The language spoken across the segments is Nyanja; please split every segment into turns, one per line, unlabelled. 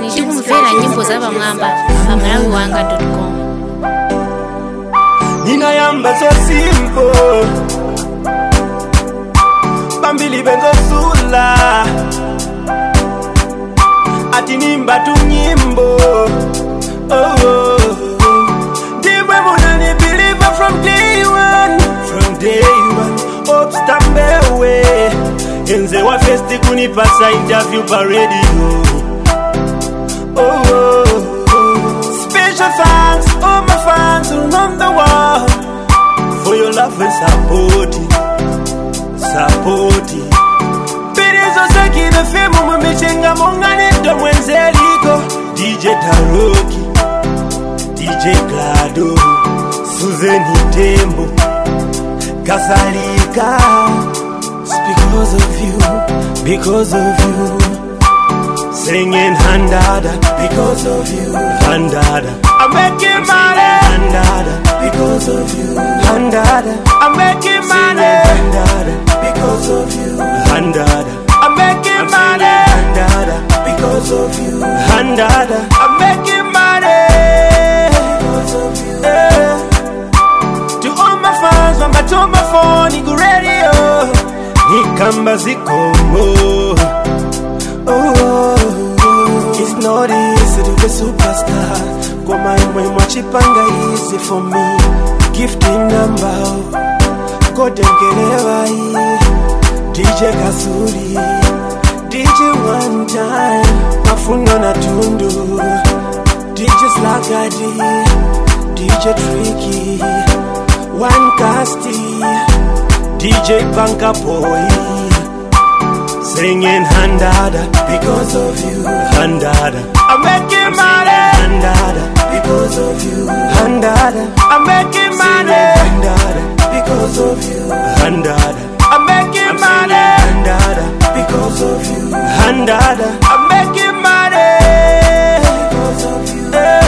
tikumvera nyimbo z'abamwamba pamalawiwanga.com.
Ninayamba so simple Bambili benzo sula Ati nimba tu nyimbo Oh Dimwe munani believer from day one Obstambewe Enze wa festi kunipasa interview pa radio Oh Special thanks all my fans around the world For your love and support Pirizo saki the femo mwemechenga mongane do mwenzeliko DJ Taroki DJ Glado Suzeni Tembo Kasalika It's because of you Singing Handada because of you Handada I'm making money Handada because of you Handada I'm making money Handada because of you Handada I'm making money Handada because of you Handada I'm making money because of you To all my fans when I turn my phone Igu radio Nikamba zikomo It's not easy to be superstar Kwa maimwe mwachipanga easy for me Gifting number Kodengelewa DJ Kasuri DJ one time Mafuno na tundu DJ Slagadi DJ Tricky One Casti DJ Banka Boy Singing Handada because of you Handada I'm making money Handada because of you Handada I'm making money Handada because of you Handada I'm making money Handada because of you Handada I'm making money because of you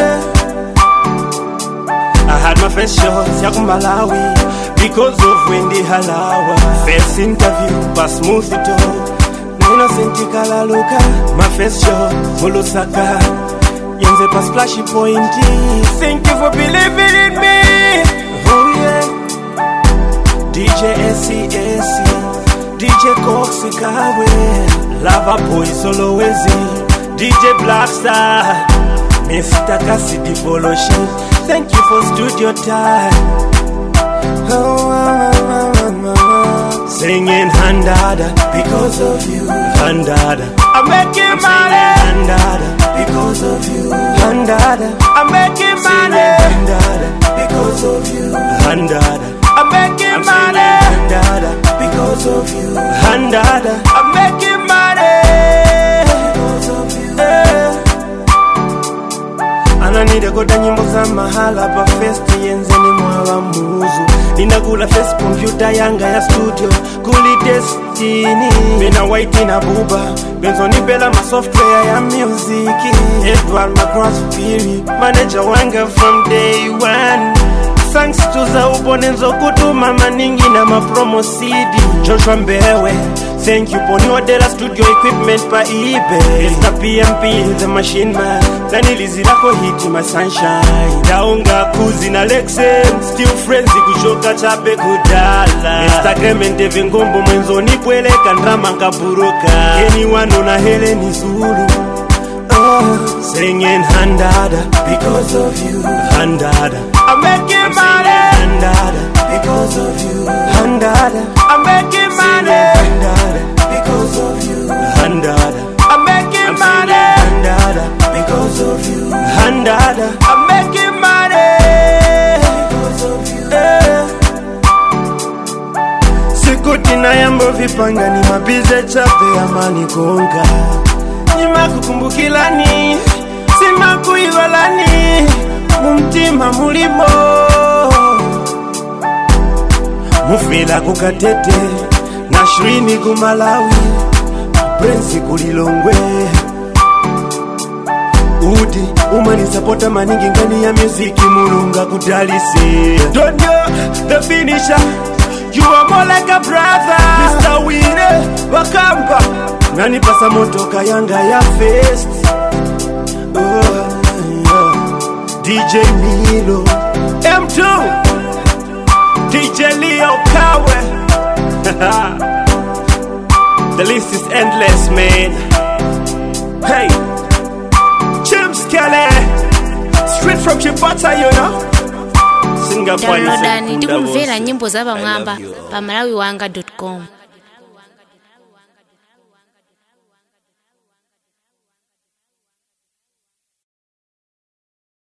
I had my first show Yakumalawi because of Wendy Halawa First interview but smooth it all Innocent Kalaluka, my first show, Mulusaka, Yenze pa splashy pointy. Thank you for believing in me. Oh yeah. DJ SCSC, DJ Coxikawe, Lava Boy Solowezi, DJ Blackstar, Mr. Cassidy Poloshi. Thank you for studio time. Singing Handada because of you Handada I'm making money Handada because of you Handada I'm making money Handada because of you Handada I'm making money Handada because of you Handada I'm making money because of you Ananide koda nyimbo za mahala pa festi yenzeni mwawa muzu Ninagula face computer yanga ya studio Kuli Destiny Bena white na buba Benzo nipela ma software ya music Edward Macross Spirit Manager wanga from day one Thanks to za ubonenzo kutuma maningi na mapromo CD Joshua Mbewe Thank you for new data studio equipment pa eBay Mr. PMP the machine man Danilizi lako hit my sunshine Daunga kuzi na Lexen Still friends kushoka chape kudala Instagram endeve ngombo mwenzo nipweleka ndrama nkaburuka Keni wano na Helen Zulu Singing Handada because of you Handada I'm making money Handada because of you Handada I'm making money Handada because of you Handada I'm making money Handada because of you Handada I'm making money because of you Sikuti na yambo vipanga ni mabize chape amani konga Nima kukumbukilani Sima kuivalani Mumtima mulimo Mufila kukatete Na Shrini kumalawi Prensi kulilongwe Udi umani supporta maningi ngani ya muziki mulunga kudalisi Don't know the finisher You are more like a brother Mr. Winnie Wakamba Nani pasa moto kayanga ya fest DJ Milo M2 DJ Leo Kawe. The list is endless, man. Hey, James Kelly, straight from Chipata, you know.
Downloadani ndikumvera nyimbo za Bamwamba pa malawiwanga.com.